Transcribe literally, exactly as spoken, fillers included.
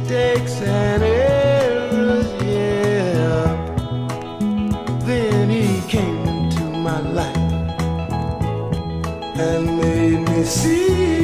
mistakes and errors, yeah. Then he came into my life and made me see